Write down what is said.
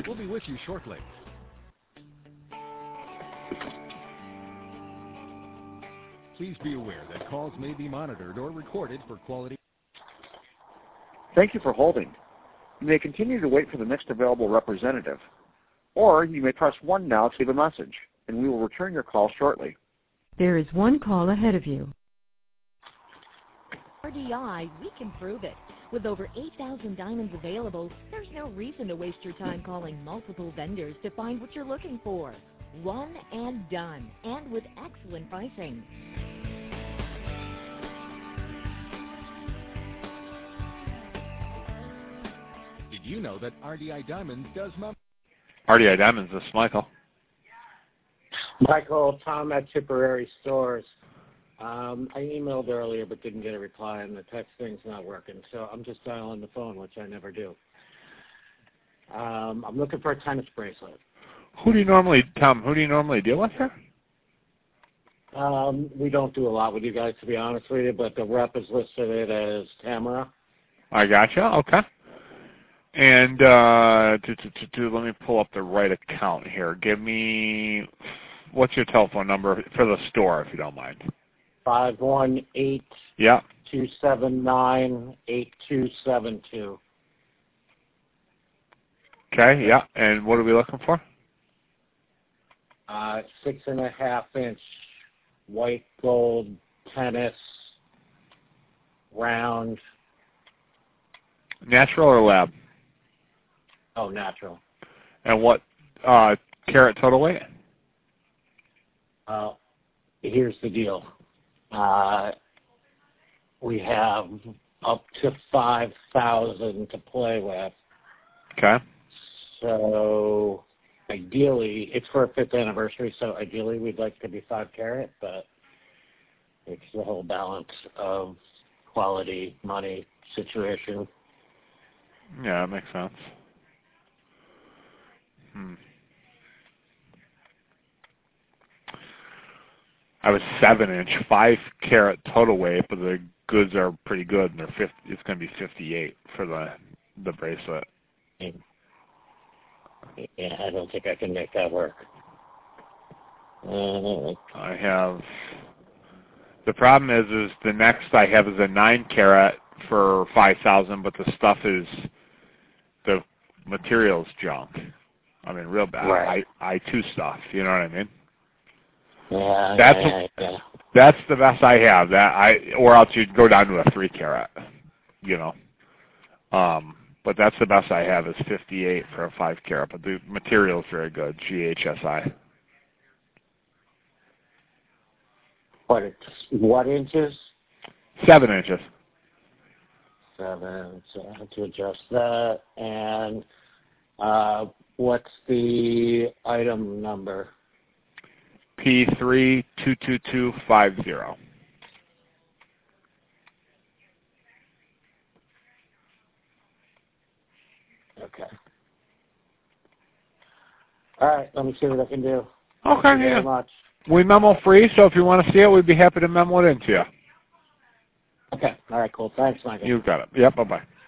We'll be with you shortly. Please be aware that calls may be monitored or recorded for quality. Thank you for holding. You may continue to wait for the next available representative, or you may press 1 now to leave a message, and we will return your call shortly. There is one call ahead of you. RDI, we can prove it. With over 8,000 diamonds available, there's no reason to waste your time calling multiple vendors to find what you're looking for. One and done, and with excellent pricing. Did you know that RDI Diamonds does RDI Diamonds, this is Michael. Michael, Tom at Tipperary Stores. I emailed earlier but didn't get a reply, and the text thing's not working, so I'm just dialing the phone, which I never do. I'm looking for a tennis bracelet. Who do you normally deal with here? We don't do a lot with you guys, to be honest with you, but the rep is listed it as Tamara. I gotcha. Okay. And let me pull up the right account here. Give me, what's your telephone number for the store, if you don't mind? 518 Yeah. 279 8272. Okay, yeah. And what are we looking for? 6.5-inch white gold tennis round. Natural or lab? Oh, natural. And what carat total weight? Here's the deal. We have up to 5,000 to play with. Okay. So ideally, it's for a 5th anniversary, so ideally we'd like to be 5 carat, but it's the whole balance of quality, money, situation. Yeah, that makes sense. I was 7-inch, 5 carat total weight, but the goods are pretty good, and it's going to be 58 for the bracelet. Yeah, I don't think I can make that work. I have, the problem is the next I have is a 9 carat for 5,000, but the stuff is, the material's junk. I mean, real bad. Right. I2 stuff, you know what I mean? Yeah, That's the best I have. Or else you'd go down to a 3 carat, you know. But that's the best I have is 58 for a 5 carat. But the material is very good, GHSI. What inches? 7 inches. 7. So I have to adjust that. And what's the item number? P322250. Okay. All right, let me see what I can do. Okay, Thank you very much. We memo free, so if you want to see it, we'd be happy to memo it into you. Okay, all right, cool. Thanks, Michael. You got it. Yep, bye-bye.